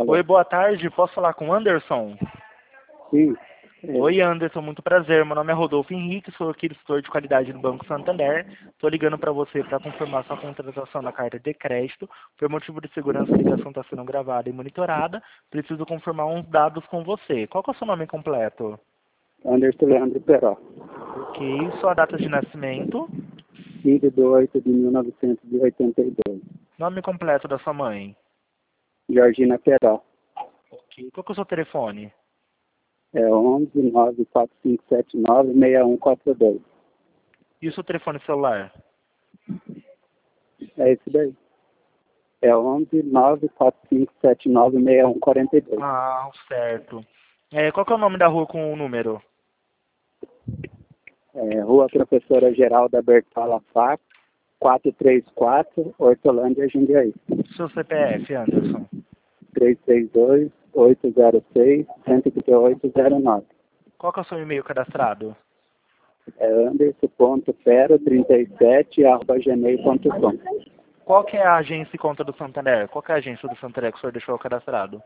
Oi, boa tarde. Posso falar com o Anderson? Sim. Oi, Anderson. Muito prazer. Meu nome é Rodolfo Henrique, sou aqui do setor de qualidade do Banco Santander. Estou ligando para você para confirmar sua contratação da carta de crédito. Por motivo de segurança, a ligação está sendo gravada e monitorada. Preciso confirmar uns dados com você. Qual que é o seu nome completo? Anderson Leandro Peró. Ok. Sua data de nascimento? 5/8/1982. Nome completo da sua mãe? Georgina Peró. Ok. Qual que é o seu telefone? É 11 94579 6142. E o seu telefone celular? É esse daí. É 11 94579 6142. Ah, certo. Qual que é o nome da rua com o número? Rua Professora Geralda Bertola Fac, 434, Hortolândia, Jundiaí. Seu CPF, Anderson. 332-806-13809. Qual que é o seu e-mail cadastrado? É anderson.pero37@gmail.com. Qual que é a agência e conta do Santander? Qual que é a agência do Santander que o senhor deixou cadastrado?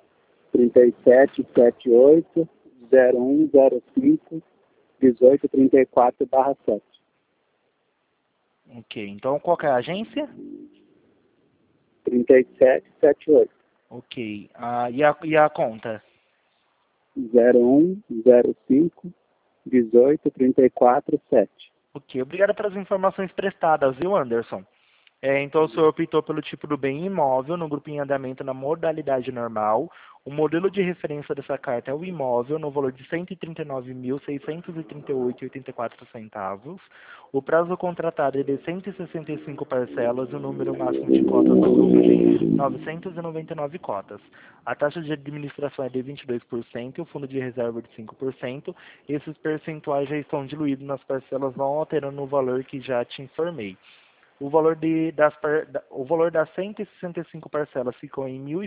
3778-0105-1834/7. Ok, então qual que é a agência? 3778. Ok, e a conta? 0105-1834/7. Ok, obrigado pelas informações prestadas, viu, Anderson? Então o senhor optou pelo tipo do bem imóvel no grupo em andamento na modalidade normal. O modelo de referência dessa carta é o imóvel no valor de R$ 139.638,84. O prazo contratado é de 165 parcelas e o número máximo de cotas é um número de 999 cotas. A taxa de administração é de 22% e o fundo de reserva de 5%. Esses percentuais já estão diluídos nas parcelas, não alterando o valor que já te informei. O valor das 165 parcelas ficou em R$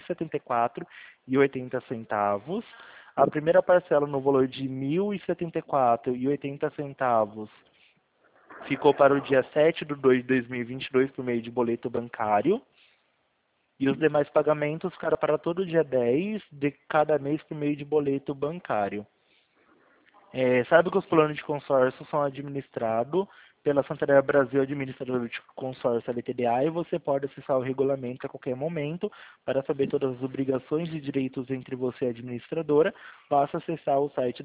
1.074,80. A primeira parcela no valor de R$ 1.074,80 ficou para o dia 7/2/2022 por meio de boleto bancário. E os demais pagamentos ficaram para todo o dia 10 de cada mês por meio de boleto bancário. Sabe que os planos de consórcio são administrados pela Santander Brasil Administradora de Consórcio LTDA e você pode acessar o regulamento a qualquer momento para saber todas as obrigações e direitos entre você e a administradora. Basta acessar o site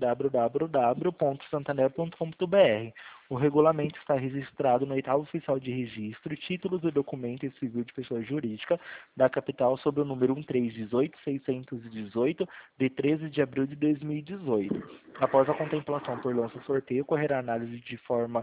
www.santander.com.br. O regulamento está registrado no oitavo oficial de registro, títulos e documento civil de pessoa jurídica da capital sob o número 1318618 de 13 de abril de 2018. Após a contemplação por lança-sorteio, ocorrerá análise de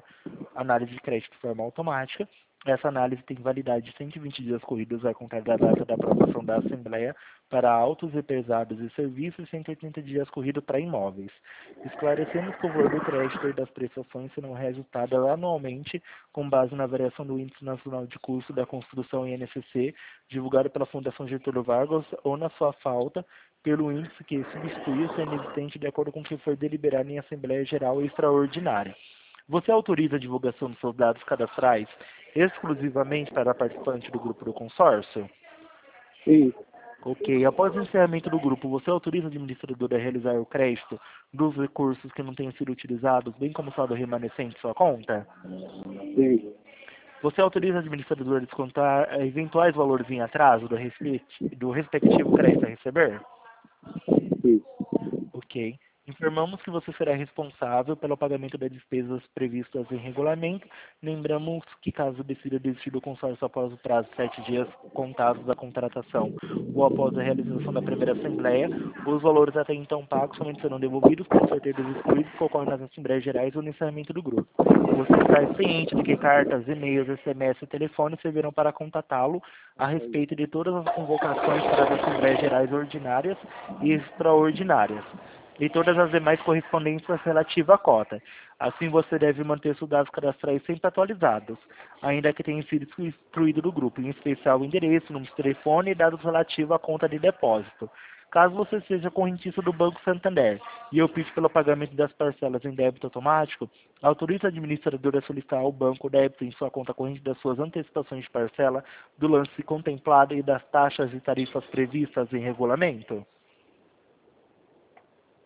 crédito de forma automática. Essa análise tem validade de 120 dias corridos, vai contar da data da aprovação da Assembleia para autos e pesados e serviços e 180 dias corridos para imóveis. Esclarecemos que o valor do crédito e das prestações serão reajustadas anualmente com base na variação do Índice Nacional de Custo da Construção INCC, divulgado pela Fundação Getúlio Vargas, ou na sua falta, pelo índice que substitui o sendo existente de acordo com o que for deliberado em Assembleia Geral Extraordinária. Você autoriza a divulgação dos seus dados cadastrais exclusivamente para participante do grupo do consórcio? Sim. Ok. Após o encerramento do grupo, você autoriza a administradora a realizar o crédito dos recursos que não tenham sido utilizados, bem como o saldo remanescente em sua conta? Sim. Você autoriza a administradora a descontar eventuais valores em atraso do respectivo crédito a receber? Sim. Ok. Informamos que você será responsável pelo pagamento das despesas previstas em regulamento. Lembramos que, caso decida desistir do consórcio após o prazo de 7 dias contados da contratação ou após a realização da primeira assembleia, os valores até então pagos somente serão devolvidos por sorteio dos excluídos que ocorrem nas assembleias gerais ou no encerramento do grupo. Você está ciente de que cartas, e-mails, SMS e telefone servirão para contatá-lo a respeito de todas as convocações para as assembleias gerais ordinárias e extraordinárias e todas as demais correspondências relativas à cota. Assim, você deve manter seus dados cadastrais sempre atualizados, ainda que tenha sido excluído do grupo, em especial o endereço, número de telefone e dados relativos à conta de depósito. Caso você seja correntista do Banco Santander e opte pelo pagamento das parcelas em débito automático, autorize a administradora a solicitar ao banco o débito em sua conta corrente das suas antecipações de parcela, do lance contemplado e das taxas e tarifas previstas em regulamento?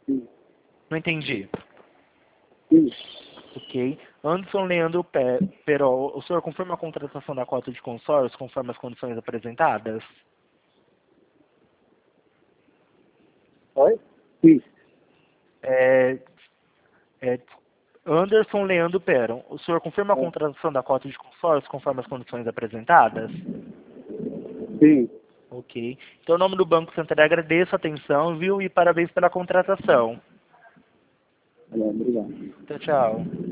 Sim. Não entendi. Sim. Ok. Anderson Leandro Perol, o senhor confirma a contratação da cota de consórcio conforme as condições apresentadas? Oi? Sim. É, é, Anderson Leandro Peron, o senhor confirma a É. contratação da cota de consórcio conforme as condições apresentadas? Sim. Ok. Então, em nome do Banco Santander, agradeço a atenção, viu? E parabéns pela contratação. Obrigado. Tchau, tchau.